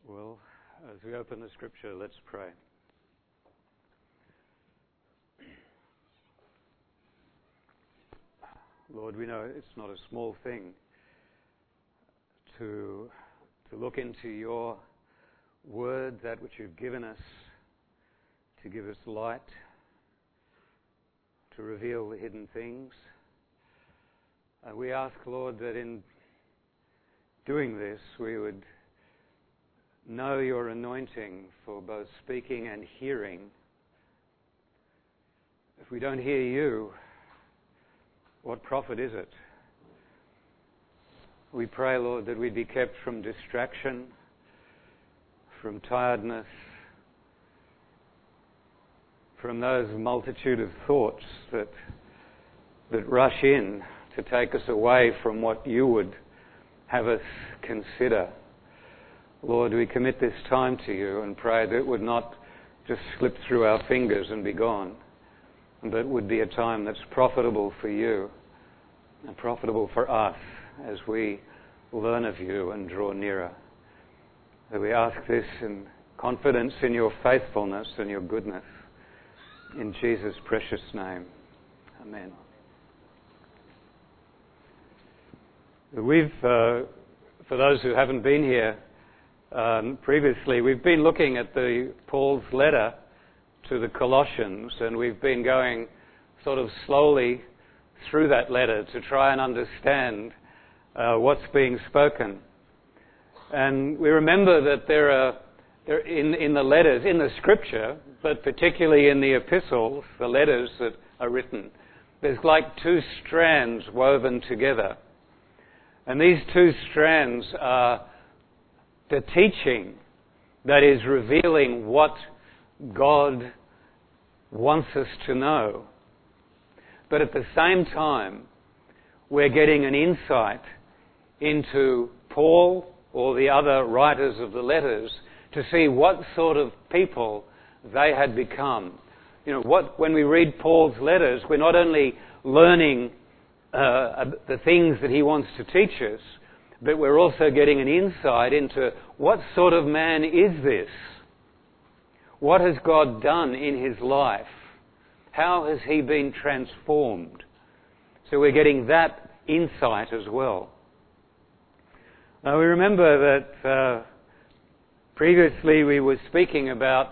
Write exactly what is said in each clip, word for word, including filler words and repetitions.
Well, as we open the scripture, let's pray. Lord, we know it's not a small thing to, to look into your word, that which you've given us, to give us light, to reveal the hidden things. And we ask, Lord, that in doing this, we would know your anointing for both speaking and hearing. If we don't hear you, what profit is it? We pray, Lord, that we'd be kept from distraction, from tiredness, from those multitude of thoughts that that rush in to take us away from what you would have us consider. Lord, we commit this time to you and pray that it would not just slip through our fingers and be gone, but it would be a time that's profitable for you and profitable for us as we learn of you and draw nearer. That we ask this in confidence in your faithfulness and your goodness. In Jesus' precious name. Amen. We've, uh, for those who haven't been here um, previously, we've been looking at the Paul's letter to the Colossians, and we've been going sort of slowly through that letter to try and understand uh, what's being spoken. And we remember that there are, there in, in the letters, in the scripture, but particularly in the epistles, the letters that are written, there's like two strands woven together. And these two strands are the teaching that is revealing what God wants us to know. But at the same time, we're getting an insight into Paul or the other writers of the letters to see what sort of people they had become. You know, what when we read Paul's letters, we're not only learning uh, the things that he wants to teach us, but we're also getting an insight into what sort of man is this? What has God done in his life? How has he been transformed? So we're getting that insight as well. Now we remember that uh, previously we were speaking about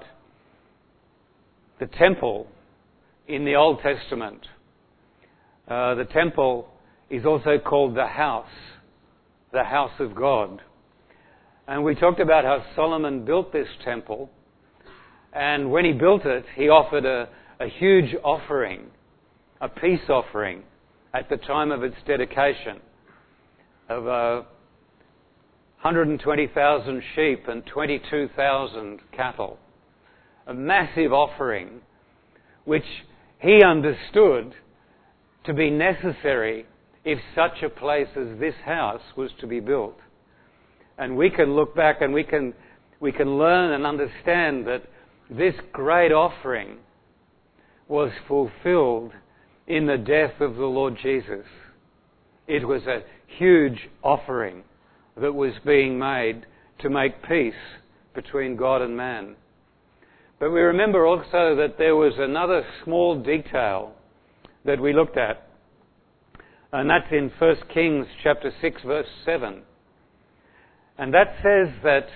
the temple in the Old Testament. Uh, the temple is also called the house, the house of God. And we talked about how Solomon built this temple, and when he built it, he offered a, a huge offering, a peace offering, at the time of its dedication, of uh, one hundred twenty thousand sheep and twenty-two thousand cattle. A massive offering, which he understood to be necessary if such a place as this house was to be built. And we can look back and we can we can learn and understand that this great offering was fulfilled in the death of the Lord Jesus. It was a huge offering that was being made to make peace between God and man. But we remember also that there was another small detail that we looked at, and that's in First Kings chapter six, verse seven. And that says that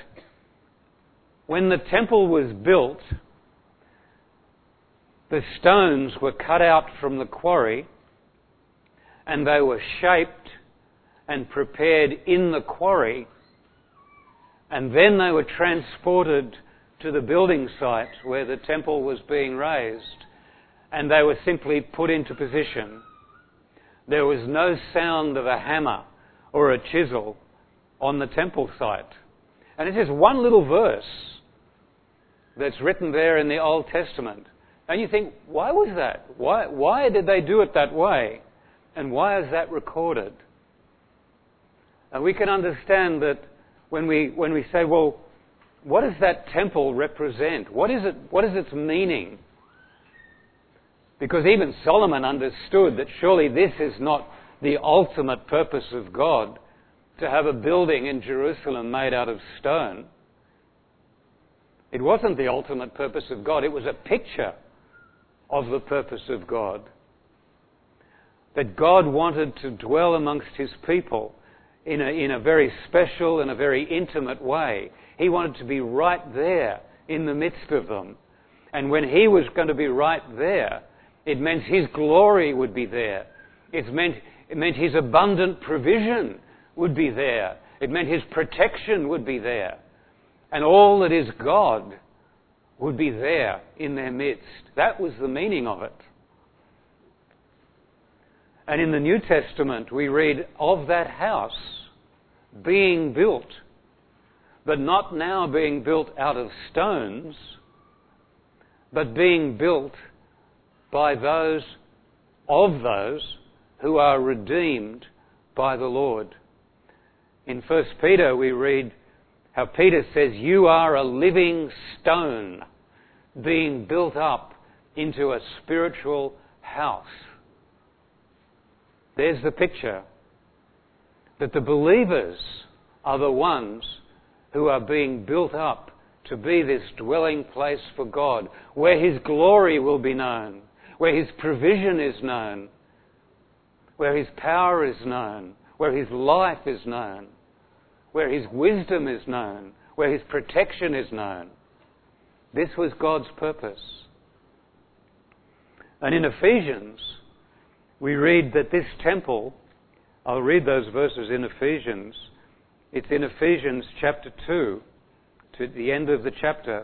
when the temple was built, the stones were cut out from the quarry and they were shaped and prepared in the quarry, and then they were transported to the building site where the temple was being raised, and they were simply put into position. There was no sound of a hammer or a chisel on the temple site. And it's just one little verse that's written there in the Old Testament. And you think, why was that? Why, why did they do it that way? And why is that recorded? And we can understand that when we when we say, well, what does that temple represent? What is it? What is its meaning? Because even Solomon understood that surely this is not the ultimate purpose of God, to have a building in Jerusalem made out of stone. It wasn't the ultimate purpose of God. It was a picture of the purpose of God. That God wanted to dwell amongst his people in a, in a very special and a very intimate way. He wanted to be right there in the midst of them. And when he was going to be right there, it meant his glory would be there. It meant, it meant his abundant provision would be there. It meant his protection would be there. And all that is God would be there in their midst. That was the meaning of it. And in the New Testament, we read of that house being built, but not now being built out of stones, but being built by those, of those who are redeemed by the Lord. In First Peter, we read how Peter says, "You are a living stone being built up into a spiritual house." There's the picture. That the believers are the ones who are being built up to be this dwelling place for God, where his glory will be known, where his provision is known, where his power is known, where his life is known, where his wisdom is known, where his protection is known. This was God's purpose. And in Ephesians, we read that this temple, I'll read those verses in Ephesians. It's in Ephesians chapter two, to the end of the chapter.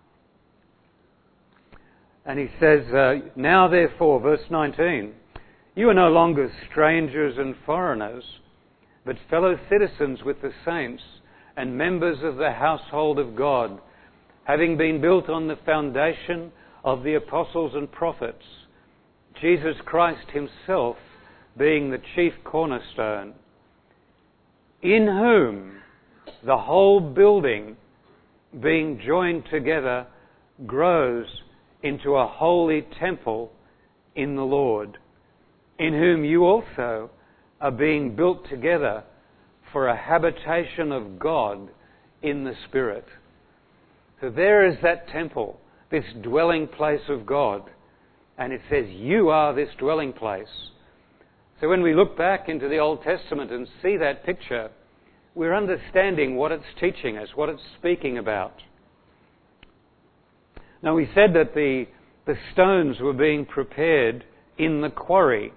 And he says, uh, "Now therefore," verse nineteen, "you are no longer strangers and foreigners, but fellow citizens with the saints and members of the household of God, having been built on the foundation of the apostles and prophets, Jesus Christ himself being the chief cornerstone, in whom the whole building, being joined together, grows into a holy temple in the Lord, in whom you also are being built together for a habitation of God in the Spirit." So there is that temple, this dwelling place of God. And it says, you are this dwelling place. So when we look back into the Old Testament and see that picture, we're understanding what it's teaching us, what it's speaking about. Now we said that the, the stones were being prepared in the quarry.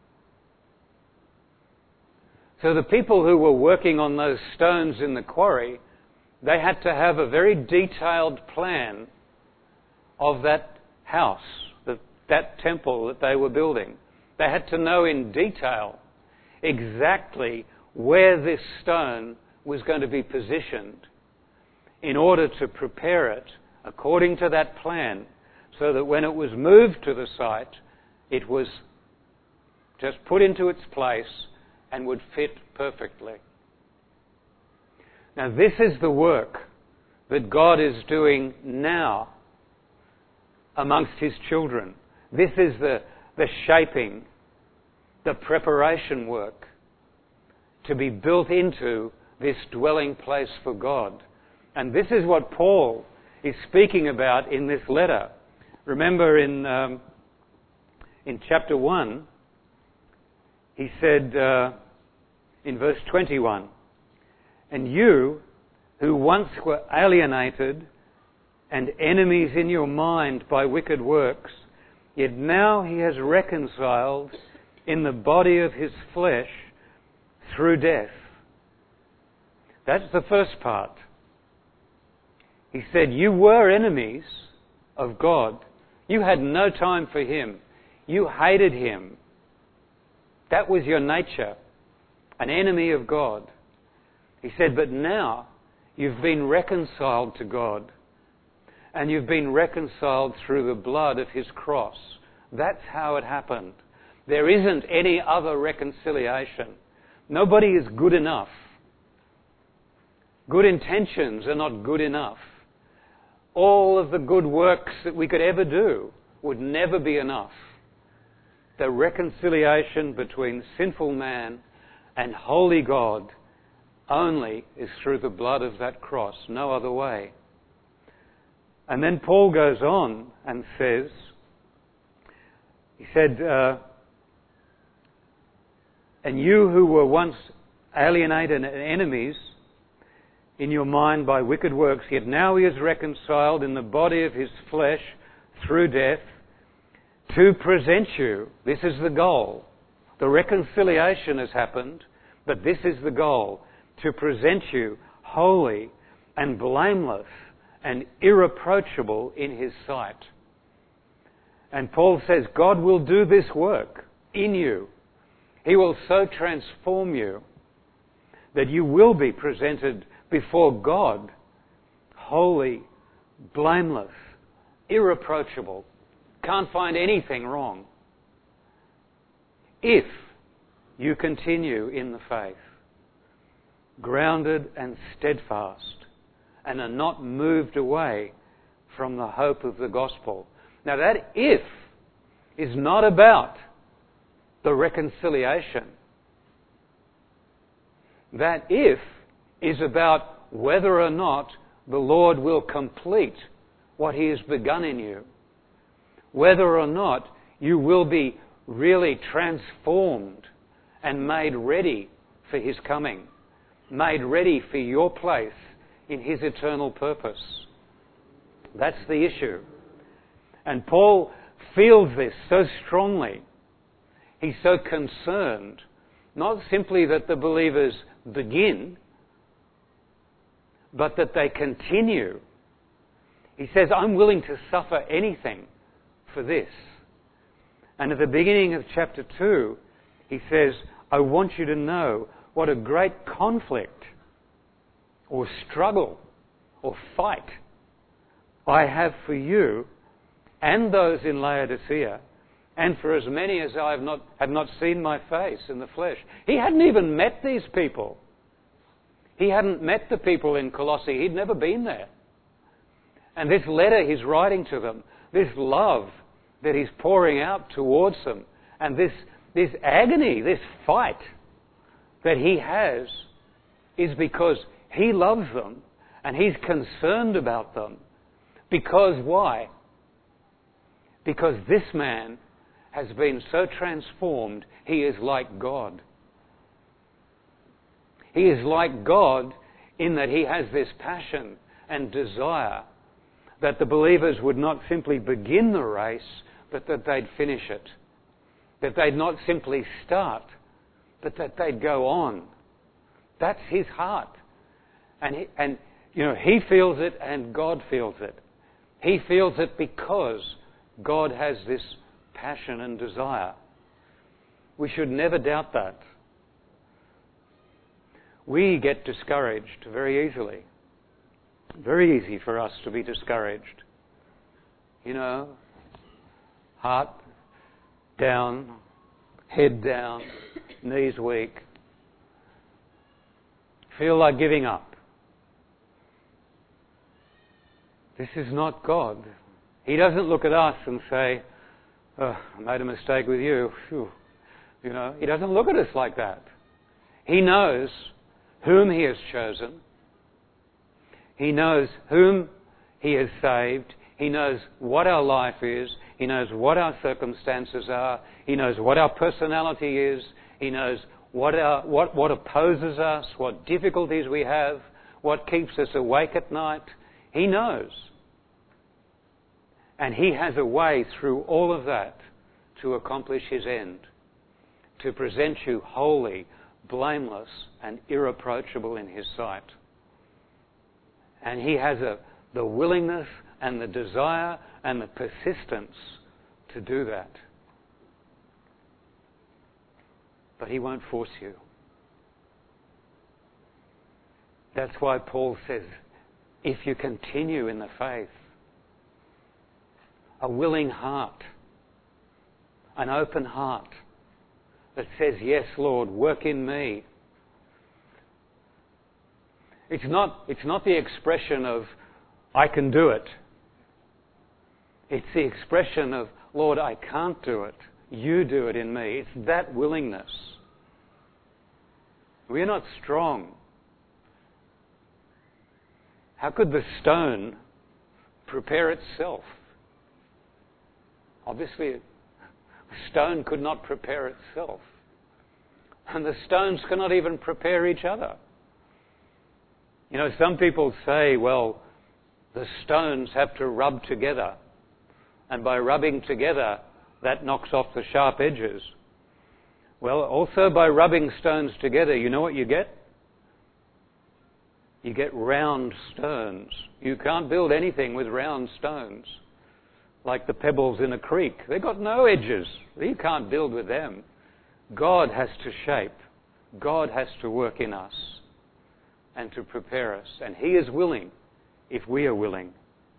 So the people who were working on those stones in the quarry, they had to have a very detailed plan of that house, that, that temple that they were building. They had to know in detail exactly where this stone was going to be positioned in order to prepare it according to that plan, so that when it was moved to the site, it was just put into its place and would fit perfectly. Now this is the work that God is doing now amongst his children. This is the, the shaping, the preparation work to be built into this dwelling place for God. And this is what Paul is speaking about in this letter. Remember in um, in chapter one, he said uh, in verse twenty-one, "And you who once were alienated and enemies in your mind by wicked works, yet now he has reconciled in the body of his flesh through death." That's the first part. He said, you were enemies of God. You had no time for him. You hated him. That was your nature, an enemy of God. He said, but now you've been reconciled to God, and you've been reconciled through the blood of his cross. That's how it happened. There isn't any other reconciliation. Nobody is good enough. Good intentions are not good enough. All of the good works that we could ever do would never be enough. The reconciliation between sinful man and holy God only is through the blood of that cross, no other way. And then Paul goes on and says, he said, uh, and you who were once alienated and enemies in your mind by wicked works, yet now he is reconciled in the body of his flesh through death to present you. This is the goal. The reconciliation has happened, but this is the goal, to present you holy and blameless and irreproachable in his sight. And Paul says God will do this work in you. He will so transform you that you will be presented before God holy, blameless, irreproachable. Can't find anything wrong. If you continue in the faith, grounded and steadfast, and are not moved away from the hope of the gospel. Now that if is not about the reconciliation. That if is about whether or not the Lord will complete what He has begun in you. Whether or not you will be really transformed and made ready for His coming. Made ready for your place in His eternal purpose. That's the issue. And Paul feels this so strongly. He's so concerned, not simply that the believers begin, but that they continue. He says, I'm willing to suffer anything for this. And at the beginning of chapter two, he says, I want you to know what a great conflict or struggle or fight I have for you and those in Laodicea, and for as many as I have not, have not seen my face in the flesh. He hadn't even met these people. He hadn't met the people in Colossae. He'd never been there. And this letter he's writing to them, this love that he's pouring out towards them, and this, this agony, this fight that he has, is because he loves them and he's concerned about them. Because why? Because this man has been so transformed, he is like God. He is like God in that he has this passion and desire that the believers would not simply begin the race, but that they'd finish it. That they'd not simply start, but that they'd go on. That's his heart. And, he, and you know, he feels it and God feels it. He feels it because God has this passion and desire. We should never doubt that. We get discouraged very easily. Very easy for us to be discouraged. You know, heart down, head down, knees weak. Feel like giving up. This is not God. He doesn't look at us and say, oh, I made a mistake with you. Phew. You know, He doesn't look at us like that. He knows whom He has chosen. He knows whom He has saved. He knows what our life is. He knows what our circumstances are. He knows what our personality is. He knows what, our, what, what opposes us, what difficulties we have, what keeps us awake at night. He knows. And He has a way through all of that to accomplish His end, to present you holy, blameless, and irreproachable in His sight. And He has a, the willingness and the desire and the persistence to do that. But He won't force you. That's why Paul says, if you continue in the faith, a willing heart, an open heart that says, yes, Lord, work in me. It's not, it's not the expression of, I can do it. It's the expression of, Lord, I can't do it. You do it in me. It's that willingness. We're not strong. How could the stone prepare itself. Obviously, a stone could not prepare itself. And the stones cannot even prepare each other. You know, some people say, well, the stones have to rub together. And by rubbing together, that knocks off the sharp edges. Well, also by rubbing stones together, you know what you get? You get round stones. You can't build anything with round stones. Like the pebbles in a creek. They've got no edges. You can't build with them. God has to shape. God has to work in us and to prepare us. And He is willing if we are willing.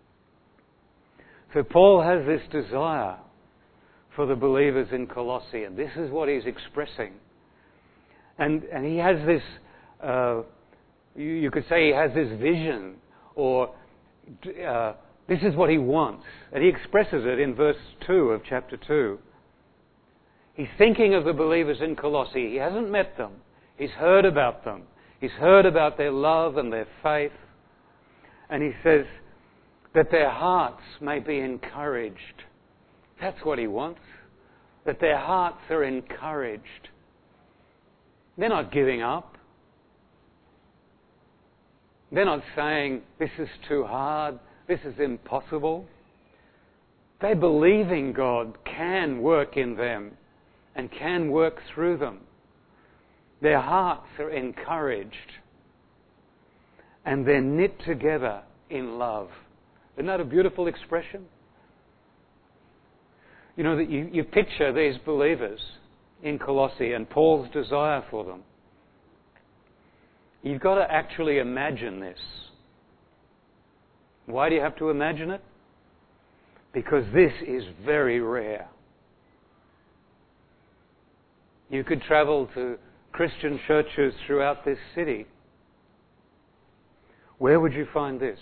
So Paul has this desire for the believers in Colossae, and this is what he's expressing. And, and he has this, uh, you, you could say he has this vision, or uh, this is what he wants. And he expresses it in verse two of chapter two. He's thinking of the believers in Colossae. He hasn't met them. He's heard about them. He's heard about their love and their faith. And he says that their hearts may be encouraged. That's what he wants. That their hearts are encouraged. They're not giving up. They're not saying, this is too hard, this is impossible. They believing God can work in them and can work through them. Their hearts are encouraged and they're knit together in love. Isn't that a beautiful expression? You know, that you, you picture these believers in Colossae and Paul's desire for them. You've got to actually imagine this. Why do you have to imagine it? Because this is very rare. You could travel to Christian churches throughout this city. Where would you find this?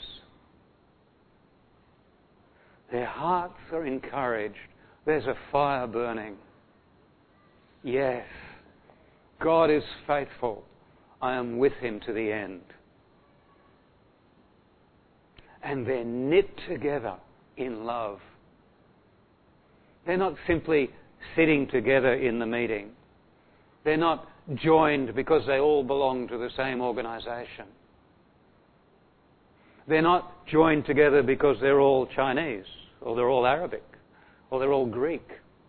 Their hearts are encouraged. There's a fire burning. Yes, God is faithful. I am with Him to the end. And they're knit together in love. They're not simply sitting together in the meeting. They're not joined because they all belong to the same organisation. They're not joined together because they're all Chinese, or they're all Arabic, or they're all Greek,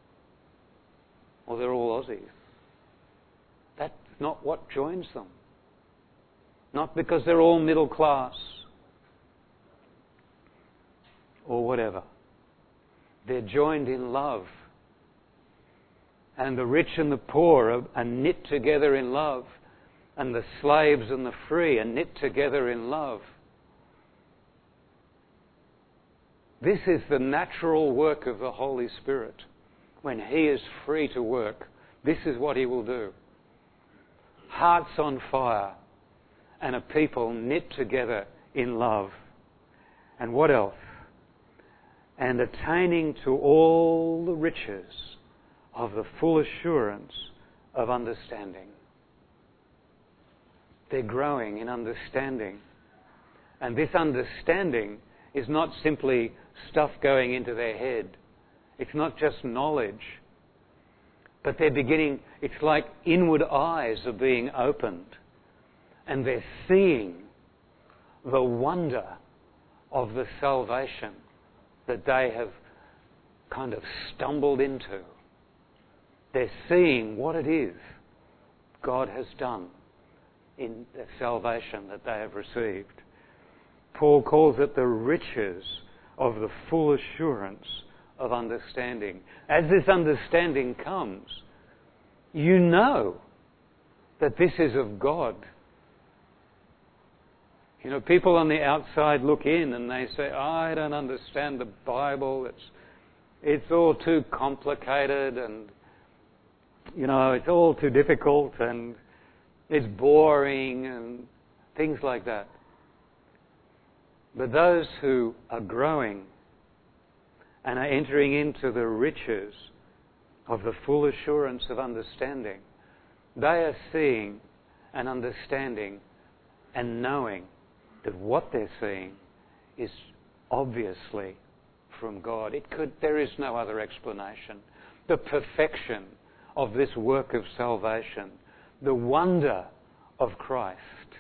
or they're all Aussies. That's not what joins them. Not because they're all middle class, or whatever. They're joined in love. And the rich and the poor are, are knit together in love. And the slaves and the free are knit together in love. This is the natural work of the Holy Spirit. When He is free to work, this is what He will do. Hearts on fire and a people knit together in love. And what else? And attaining to all the riches of the full assurance of understanding. They're growing in understanding. And this understanding is not simply stuff going into their head. It's not just knowledge. But they're beginning, it's like inward eyes are being opened. And they're seeing the wonder of the salvation that they have kind of stumbled into. They're seeing what it is God has done in the salvation that they have received. Paul calls it the riches of the full assurance of understanding. As this understanding comes, you know that this is of God. You know, people on the outside look in and they say, I don't understand the Bible. It's, it's all too complicated and, you know, it's all too difficult and it's boring and things like that. But those who are growing and are entering into the riches of the full assurance of understanding, they are seeing and understanding and knowing that what they're seeing is obviously from God. It could, there is no other explanation. The perfection of this work of salvation, the wonder of Christ,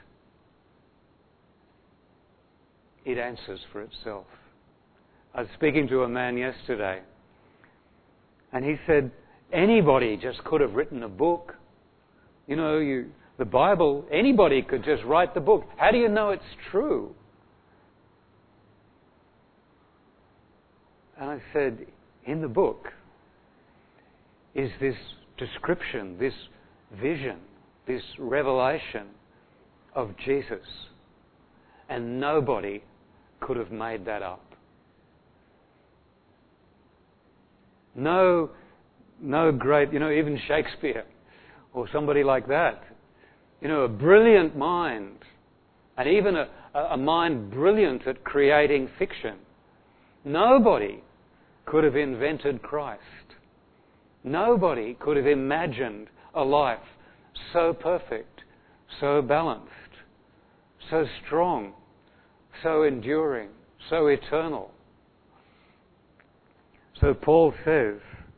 it answers for itself. I was speaking to a man yesterday, and he said, anybody just could have written a book. You know, you, the Bible, anybody could just write the book. How do you know it's true? And I said, in the book is this description, this vision, this revelation of Jesus. And nobody could have made that up. No, no great, you know, even Shakespeare or somebody like that. You know, a brilliant mind, and even a, a mind brilliant at creating fiction. Nobody could have invented Christ. Nobody could have imagined a life so perfect, so balanced, so strong, so enduring, so eternal. So Paul says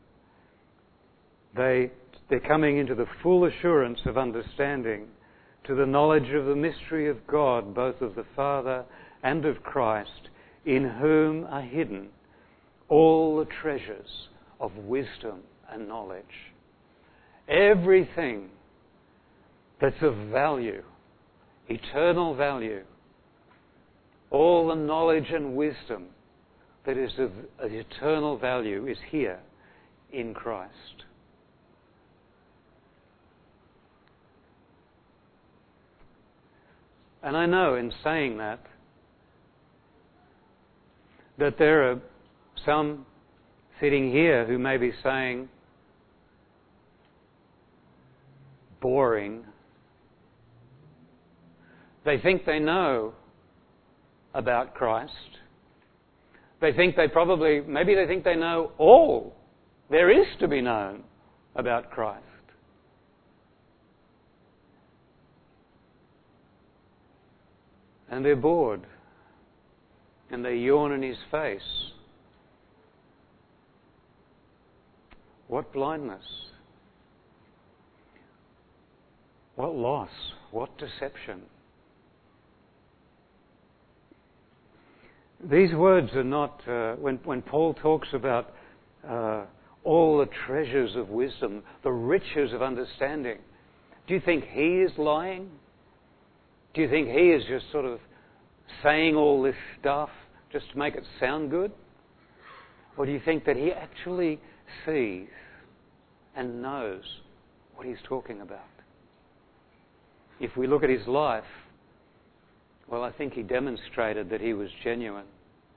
they, they're coming into the full assurance of understanding, to the knowledge of the mystery of God, both of the Father and of Christ, in whom are hidden all the treasures of wisdom and knowledge. Everything that's of value, eternal value, all the knowledge and wisdom that is of eternal value is here in Christ. And I know in saying that, that there are some sitting here who may be saying, boring. They think they know about Christ. They think they probably, maybe they think they know all there is to be known about Christ. And they're bored. And they yawn in his face. What blindness. What loss. What deception. These words are not, uh, when, when Paul talks about uh, all the treasures of wisdom, the riches of understanding, do you think he is lying? Do you think he is just sort of saying all this stuff just to make it sound good? Or do you think that he actually sees and knows what he's talking about? If we look at his life, well, I think he demonstrated that he was genuine.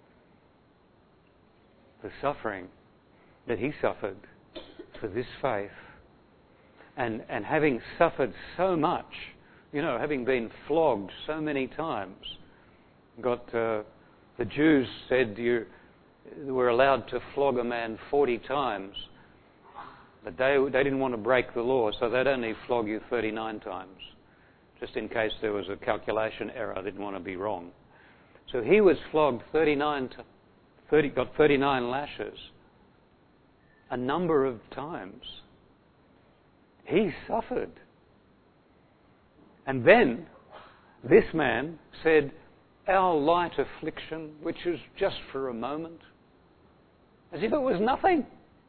The suffering that he suffered for this faith, and, and having suffered so much, you know, having been flogged so many times, got uh, the Jews said you were allowed to flog a man forty times, but they they didn't want to break the law, so they'd only flog you thirty-nine times, just in case there was a calculation error. They didn't want to be wrong. So he was flogged thirty-nine, thirty, got thirty-nine lashes, a number of times. He suffered. And then this man said, our light affliction, which is just for a moment, as if it was nothing.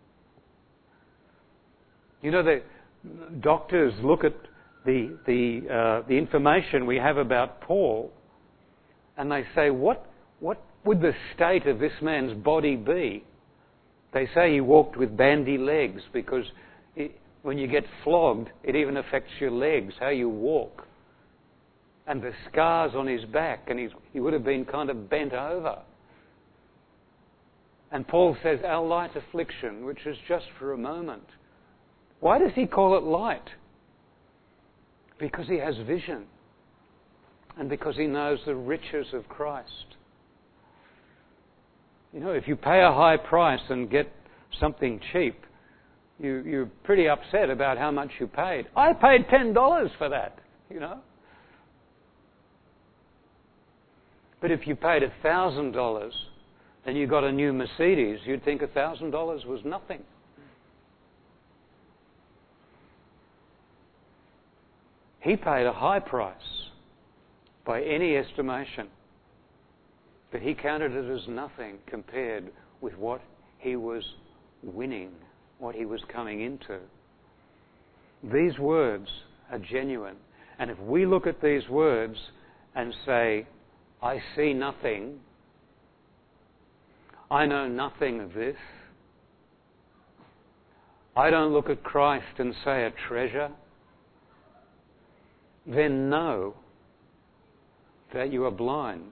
You know, the doctors look at the the uh, the information we have about Paul, and they say, what what would the state of this man's body be? They say he walked with bandy legs because it, when you get flogged, it even affects your legs, how you walk. And the scars on his back, and he's, he would have been kind of bent over. And Paul says, our light affliction, which is just for a moment. Why does he call it light? Because he has vision. And because he knows the riches of Christ. You know, if you pay a high price and get something cheap, you, you're pretty upset about how much you paid. I paid ten dollars for that, you know. But if you paid one thousand dollars and you got a new Mercedes, you'd think one thousand dollars was nothing. He paid a high price by any estimation, but he counted it as nothing compared with what he was winning, what he was coming into. These words are genuine. And if we look at these words and say, I see nothing, I know nothing of this, I don't look at Christ and say a treasure, then know that you are blind.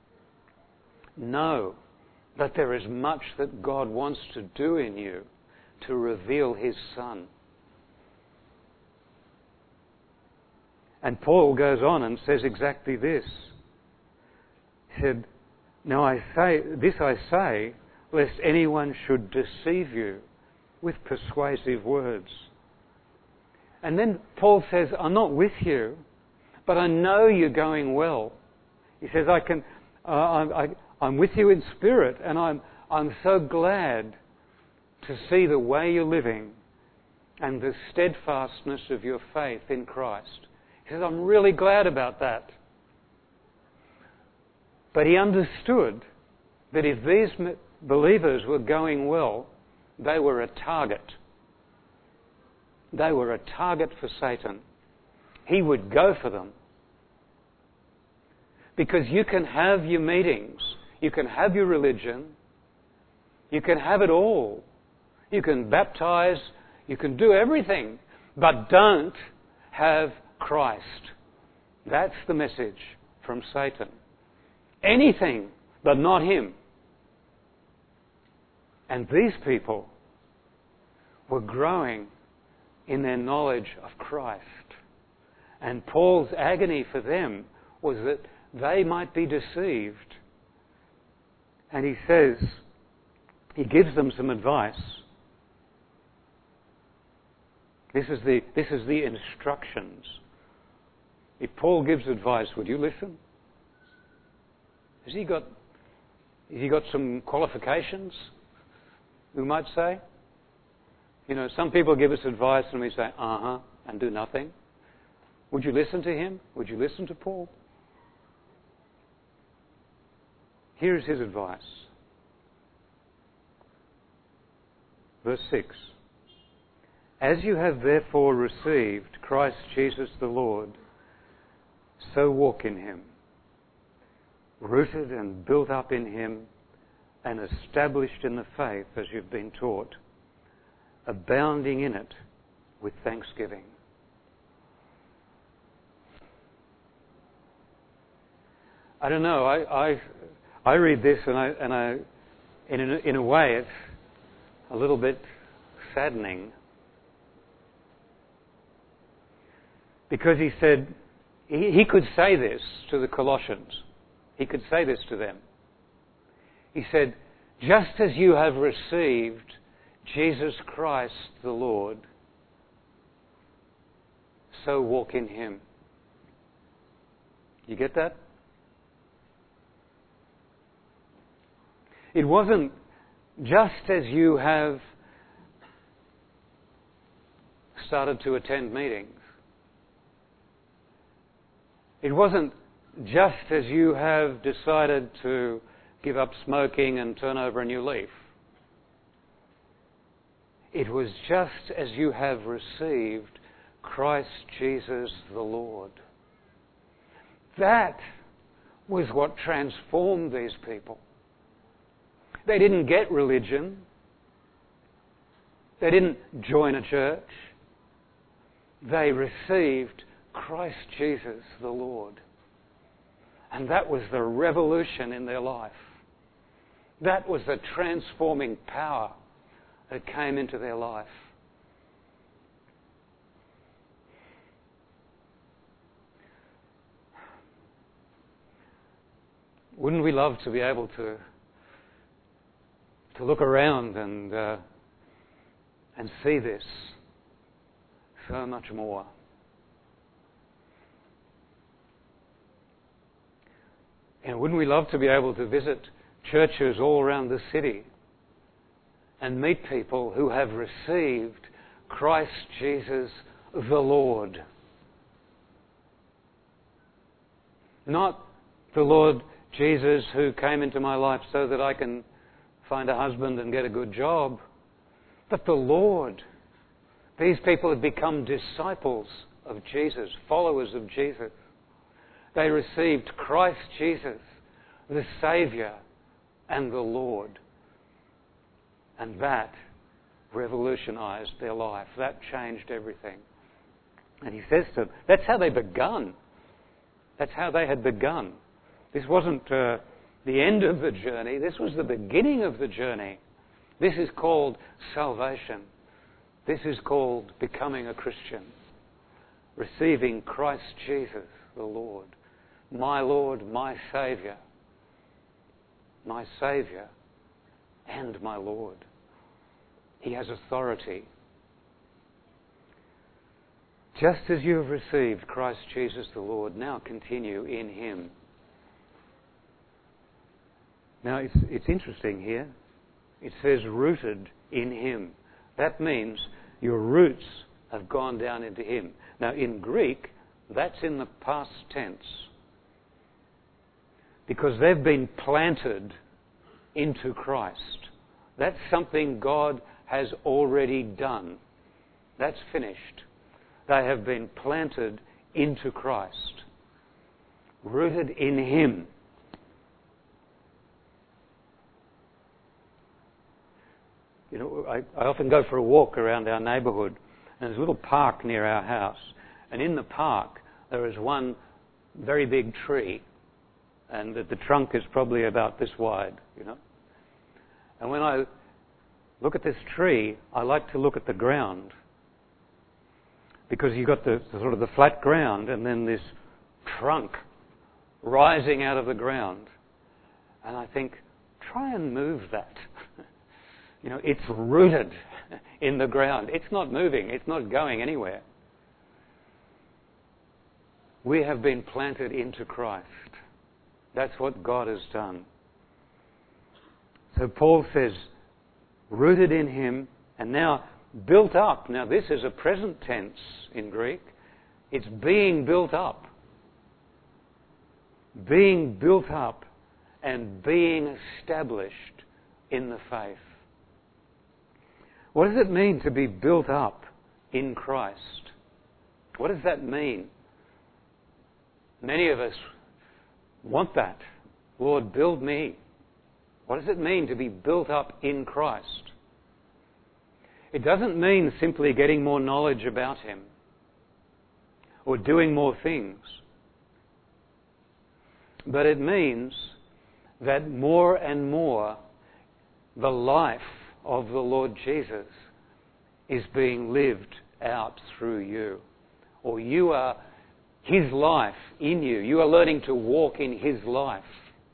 Know that there is much that God wants to do in you to reveal His Son. And Paul goes on and says exactly this. He said, Now I say, this I say, lest anyone should deceive you with persuasive words. And then Paul says, I'm not with you, but I know you're going well. He says, I can, uh, I, I, I'm with you in spirit, and I'm, I'm so glad to see the way you're living and the steadfastness of your faith in Christ. He says, I'm really glad about that. But he understood that if these believers were going well, they were a target. They were a target for Satan. He would go for them. Because you can have your meetings, you can have your religion, you can have it all. You can baptize, you can do everything, but don't have Christ. That's the message from Satan. Anything but not Him. And these people were growing in their knowledge of Christ. And Paul's agony for them was that they might be deceived. And he says, he gives them some advice. This is the, this is the instructions. If Paul gives advice, would you listen? Has he got, has he got some qualifications, we might say? You know, some people give us advice and we say, uh-huh, and do nothing. Would you listen to him? Would you listen to Paul? Here's his advice. Verse six. As you have therefore received Christ Jesus the Lord, so walk in Him, rooted and built up in Him, and established in the faith as you've been taught, abounding in it with thanksgiving. I don't know. I I, I read this and I and I in a, in a way it's a little bit saddening, because he said he, he could say this to the Colossians. He could say this to them. He said, just as you have received Jesus Christ the Lord, so walk in Him. You get that? It wasn't just as you have started to attend meetings. It wasn't just as you have decided to give up smoking and turn over a new leaf. It was just as you have received Christ Jesus the Lord. That was what transformed these people. They didn't get religion. They didn't join a church. They received Christ Jesus the Lord. And that was the revolution in their life. That was the transforming power that came into their life. Wouldn't we love to be able to to look around and uh, and see this so much more? And wouldn't we love to be able to visit churches all around the city and meet people who have received Christ Jesus the Lord. Not the Lord Jesus who came into my life so that I can find a husband and get a good job, but the Lord. These people have become disciples of Jesus, followers of Jesus. They received Christ Jesus, the Saviour and the Lord. And that revolutionized their life. That changed everything. And he says to them, that's how they begun. That's how they had begun. This wasn't uh, the end of the journey. This was the beginning of the journey. This is called salvation. This is called becoming a Christian. Receiving Christ Jesus, the Lord. My Lord, my Saviour. My Saviour and my Lord. He has authority. Just as you have received Christ Jesus the Lord, now continue in Him. Now, it's, it's interesting here. It says rooted in Him. That means your roots have gone down into Him. Now, in Greek, that's in the past tense. Because they've been planted into Christ. That's something God has already done. That's finished. They have been planted into Christ. Rooted in Him. You know, I, I often go for a walk around our neighbourhood, and there's a little park near our house. And in the park, there is one very big tree, and the, the trunk is probably about this wide, you know. And when I look at this tree, I like to look at the ground, because you've got the, the sort of the flat ground, and then this trunk rising out of the ground. And I think, try and move that. You know, it's rooted in the ground. It's not moving. It's not going anywhere. We have been planted into Christ. That's what God has done. So Paul says, rooted in Him, and now built up. Now this is a present tense in Greek. It's being built up. Being built up and being established in the faith. What does it mean to be built up in Christ? What does that mean? Many of us want that. Lord, build me. What does it mean to be built up in Christ? It doesn't mean simply getting more knowledge about Him or doing more things. But it means that more and more the life of the Lord Jesus is being lived out through you. Or you are His life in you. You are learning to walk in His life.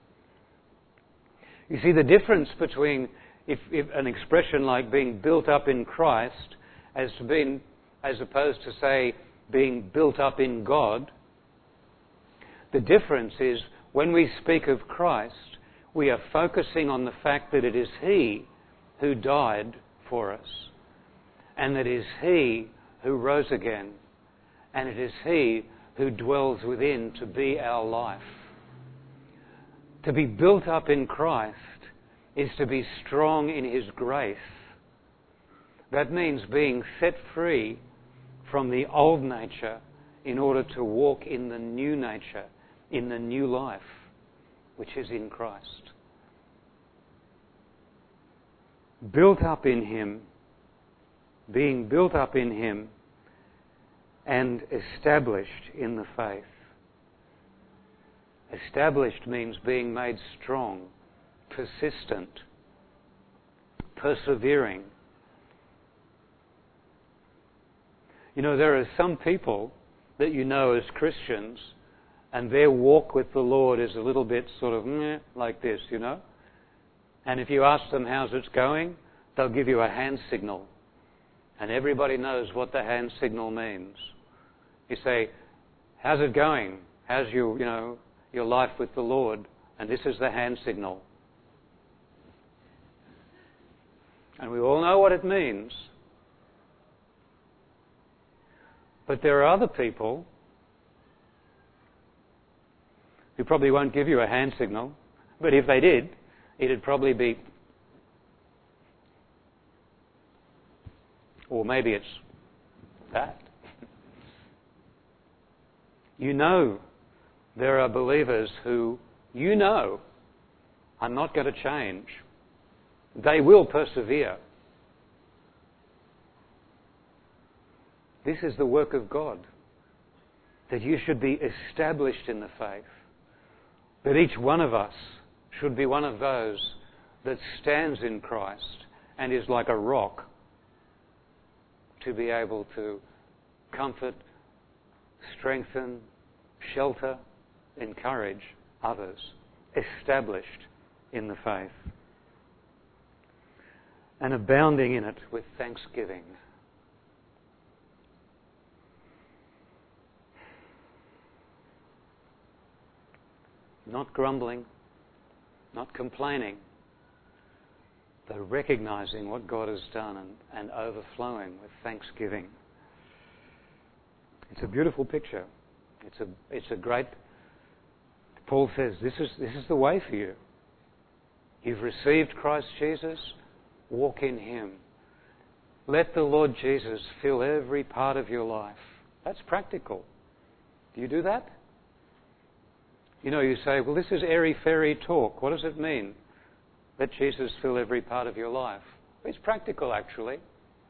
You see, the difference between if, if an expression like being built up in Christ as to being, as opposed to, say, being built up in God, the difference is when we speak of Christ, we are focusing on the fact that it is He who died for us, and that it is He who rose again, and it is He who dwells within to be our life. To be built up in Christ is to be strong in His grace. That means being set free from the old nature in order to walk in the new nature, in the new life, which is in Christ. Built up in Him, being built up in Him, and established in the faith. Established means being made strong, persistent, persevering. You know, there are some people that you know as Christians, and their walk with the Lord is a little bit sort of meh, like this, you know. And if you ask them how's it going, they'll give you a hand signal. And everybody knows what the hand signal means. You say, how's it going? How's your, you know, your life with the Lord? And this is the hand signal. And we all know what it means. But there are other people who probably won't give you a hand signal, but if they did, it'd probably be, or maybe it's that. You know there are believers who, you know, are not going to change. They will persevere. This is the work of God, that you should be established in the faith, that each one of us should be one of those that stands in Christ and is like a rock to be able to comfort, strengthen, shelter, encourage others, established in the faith, and abounding in it with thanksgiving. Not grumbling, not complaining, but recognizing what God has done and, and overflowing with thanksgiving. It's a beautiful picture. It's a it's a great. Paul says this is this is the way for you. You've received Christ Jesus, walk in Him. Let the Lord Jesus fill every part of your life. That's practical. Do you do that? You know, you say, well, this is airy-fairy talk. What does it mean? Let Jesus fill every part of your life. It's practical, actually.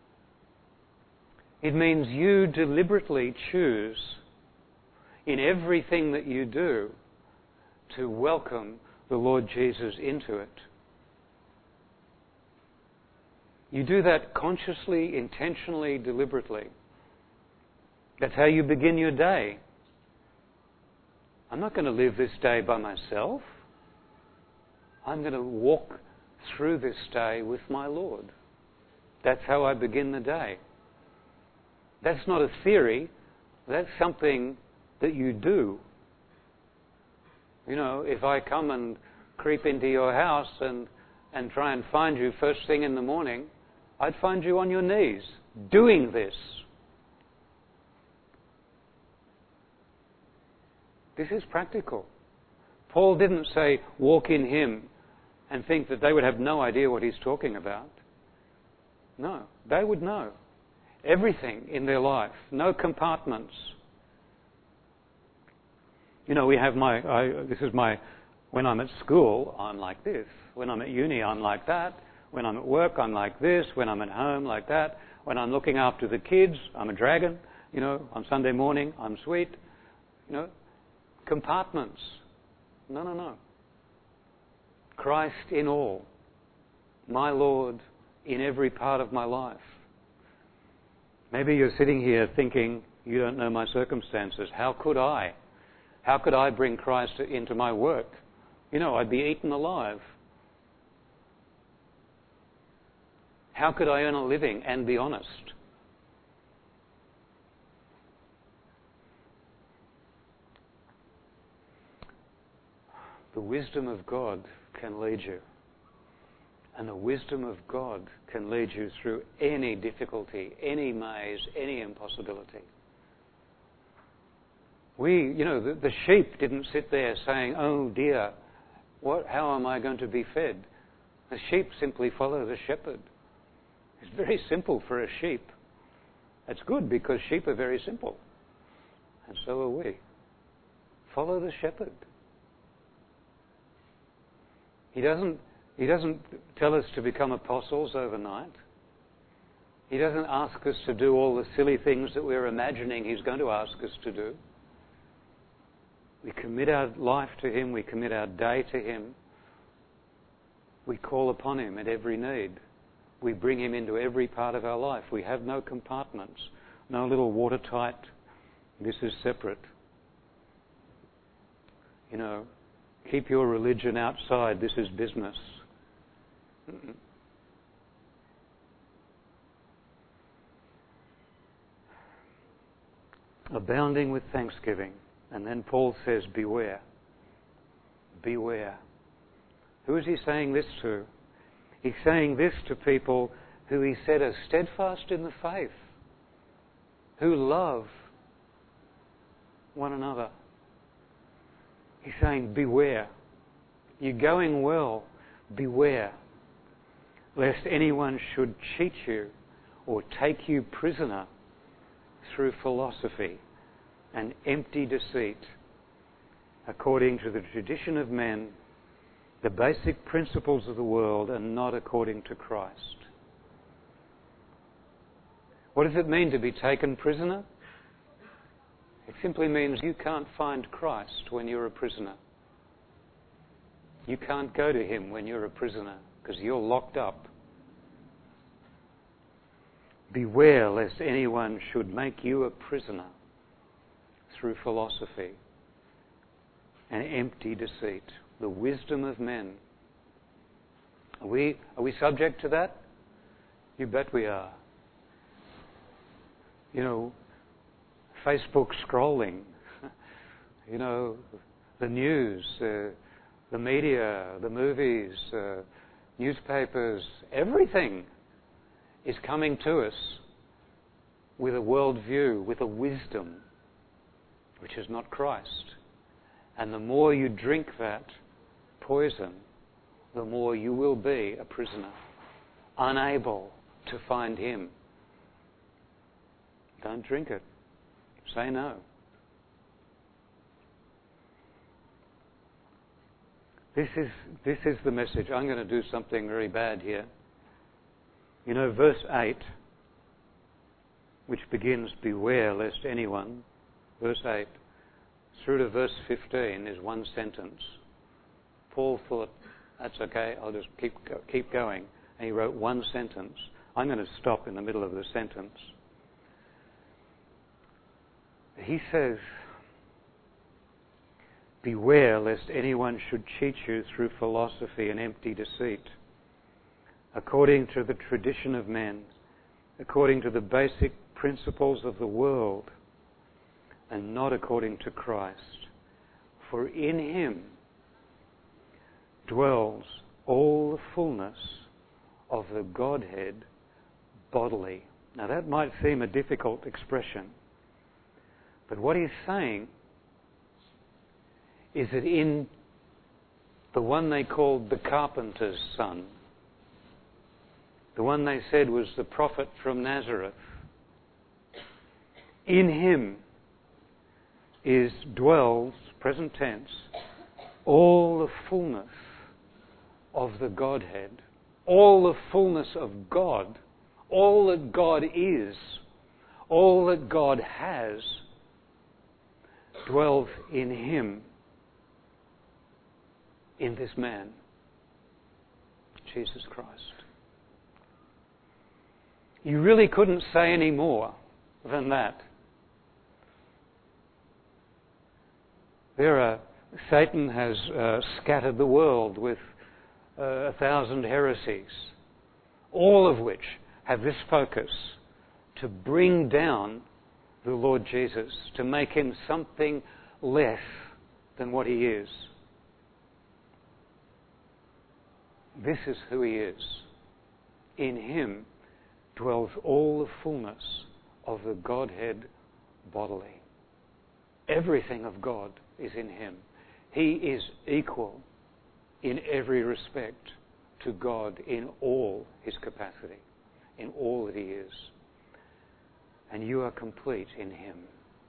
It means you deliberately choose in everything that you do to welcome the Lord Jesus into it. You do that consciously, intentionally, deliberately. That's how you begin your day. I'm not going to live this day by myself. I'm going to walk through this day with my Lord. That's how I begin the day. That's not a theory. That's something that you do. You know, if I come and creep into your house and, and try and find you first thing in the morning, I'd find you on your knees doing this. This is practical. Paul didn't say, walk in Him, and think that they would have no idea what he's talking about. No, they would know. Everything in their life, no compartments. You know, we have my, I, this is my, when I'm at school, I'm like this. When I'm at uni, I'm like that. When I'm at work, I'm like this. When I'm at home, like that. When I'm looking after the kids, I'm a dragon. You know, on Sunday morning, I'm sweet. You know, compartments. No, no, no. Christ in all. My Lord in every part of my life. Maybe you're sitting here thinking, you don't know my circumstances. How could I? How could I bring Christ into my work? You know, I'd be eaten alive. How could I earn a living and be honest? The wisdom of God can lead you. And the wisdom of God can lead you through any difficulty, any maze, any impossibility. We, you know, the, the sheep didn't sit there saying, oh dear, what, how am I going to be fed? The sheep simply follow the shepherd. It's very simple for a sheep. It's good because sheep are very simple. And so are we. Follow the shepherd. He doesn't, he doesn't tell us to become apostles overnight. He doesn't ask us to do all the silly things that we're imagining He's going to ask us to do. We commit our life to Him. We commit our day to Him. We call upon Him at every need. We bring Him into every part of our life. We have no compartments, no little watertight, this is separate. You know, keep your religion outside, this is business. Mm-mm. Abounding with thanksgiving. And then Paul says, beware. Beware. Who is he saying this to? He's saying this to people who he said are steadfast in the faith, who love one another. He's saying, beware. You're going well. Beware, lest anyone should cheat you or take you prisoner through philosophy and empty deceit, according to the tradition of men, the basic principles of the world, and not according to Christ. What does it mean to be taken prisoner? It simply means you can't find Christ when you're a prisoner. You can't go to him when you're a prisoner because you're locked up. Beware lest anyone should make you a prisoner through philosophy and empty deceit, the wisdom of men. Are we, are we subject to that? You bet we are. You know, Facebook scrolling, you know, the news, uh, the media, the movies, uh, newspapers, everything is coming to us with a worldview, with a wisdom, which is not Christ. And the more you drink that poison, the more you will be a prisoner, unable to find him. Don't drink it. Say no. This is, this is the message. I'm going to do something very bad here. You know, verse eight, which begins, beware lest anyone, verse eight, through to verse fifteen is one sentence. Paul thought, that's okay, I'll just keep, keep going. And he wrote one sentence. I'm going to stop in the middle of the sentence. He says, beware lest anyone should cheat you through philosophy and empty deceit, according to the tradition of men, according to the basic principles of the world, and not according to Christ. For in him dwells all the fullness of the Godhead bodily. Now that might seem a difficult expression, but what he's saying is that in the one they called the carpenter's son, the one they said was the prophet from Nazareth, in him is dwells, present tense, all the fullness of the Godhead, all the fullness of God, all that God is, all that God has, dwells in him, in this man, Jesus Christ. You really couldn't say any more than that. There are, Satan has uh, scattered the world with uh, a thousand heresies, all of which have this focus to bring down the Lord Jesus, to make him something less than what he is. This is who he is. In him dwells all the fullness of the Godhead bodily. Everything of God is in him. He is equal in every respect to God in all his capacity, in all that he is. And you are complete in him.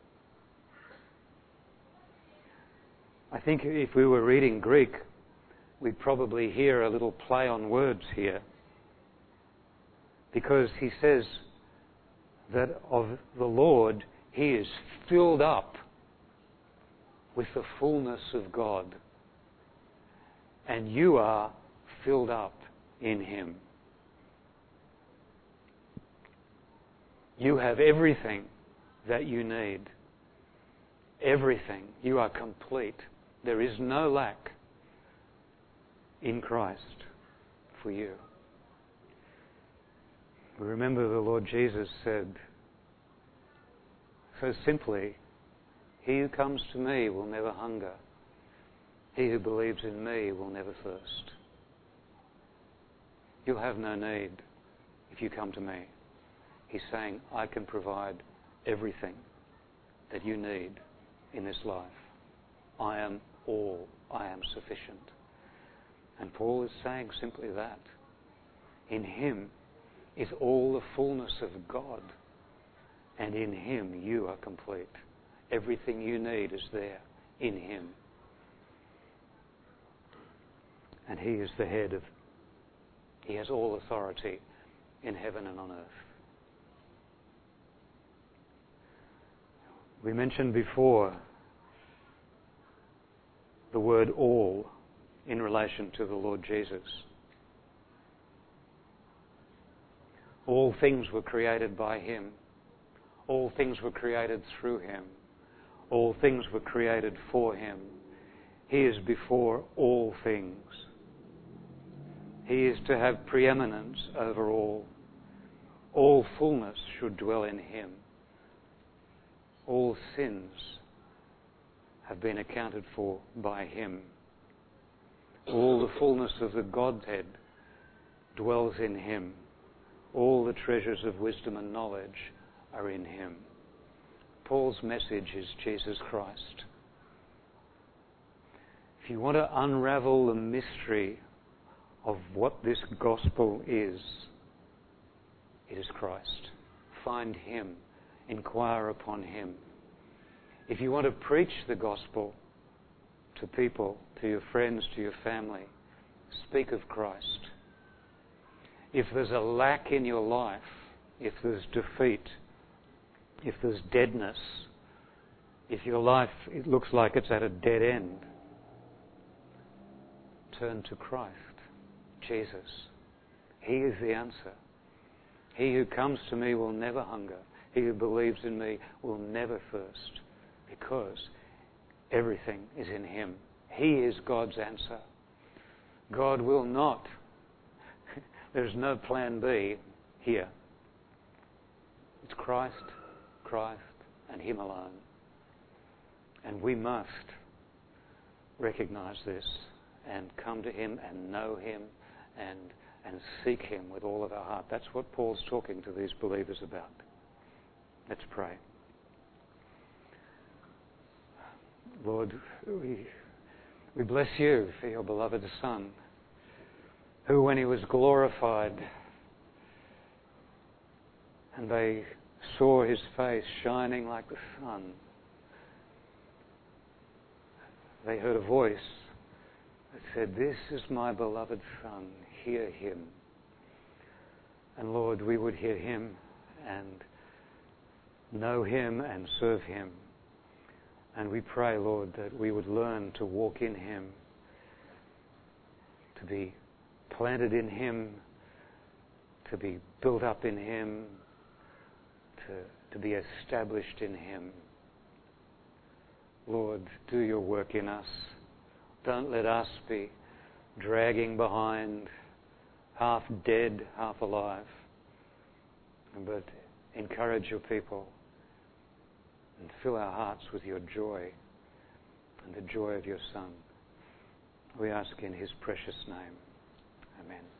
I think if we were reading Greek, we'd probably hear a little play on words here. Because he says that of the Lord, he is filled up with the fullness of God. And you are filled up in him. You have everything that you need. Everything. You are complete. There is no lack in Christ for you. We remember the Lord Jesus said so simply, he who comes to me will never hunger. He who believes in me will never thirst. You'll have no need if you come to me. He's saying, I can provide everything that you need in this life. I am all. I am sufficient. And Paul is saying simply that. In him is all the fullness of God, and in him you are complete. Everything you need is there in him. And he is the head of, he has all authority in heaven and on earth. We mentioned before the word all in relation to the Lord Jesus. All things were created by him. All things were created through him. All things were created for him. He is before all things. He is to have preeminence over all. All fullness should dwell in him. All sins have been accounted for by him. All the fullness of the Godhead dwells in him. All the treasures of wisdom and knowledge are in him. Paul's message is Jesus Christ. If you want to unravel the mystery of what this gospel is, it is Christ. Find him. Inquire upon him. If you want to preach the gospel to people, to your friends, to your family, speak of Christ. If there's a lack in your life, if there's defeat, if there's deadness, if your life it looks like it's at a dead end, turn to Christ, Jesus. He is the answer. He who comes to me will never hunger. He who believes in me will never thirst, because everything is in him. He is God's answer. God will not. There's no plan B here. It's Christ, Christ, and him alone. And we must recognize this and come to him and know him and, and seek him with all of our heart. That's what Paul's talking to these believers about. Let's pray. Lord, we, we bless you for your beloved Son, who when he was glorified and they saw his face shining like the sun, they heard a voice that said, "This is my beloved Son, hear him." And Lord, we would hear him and know him and serve him. And we pray, Lord, that we would learn to walk in him, to be planted in him, to be built up in him, to, to be established in him. Lord, do your work in us. Don't let us be dragging behind, half dead, half alive, but encourage your people and fill our hearts with your joy and the joy of your Son. We ask in his precious name. Amen.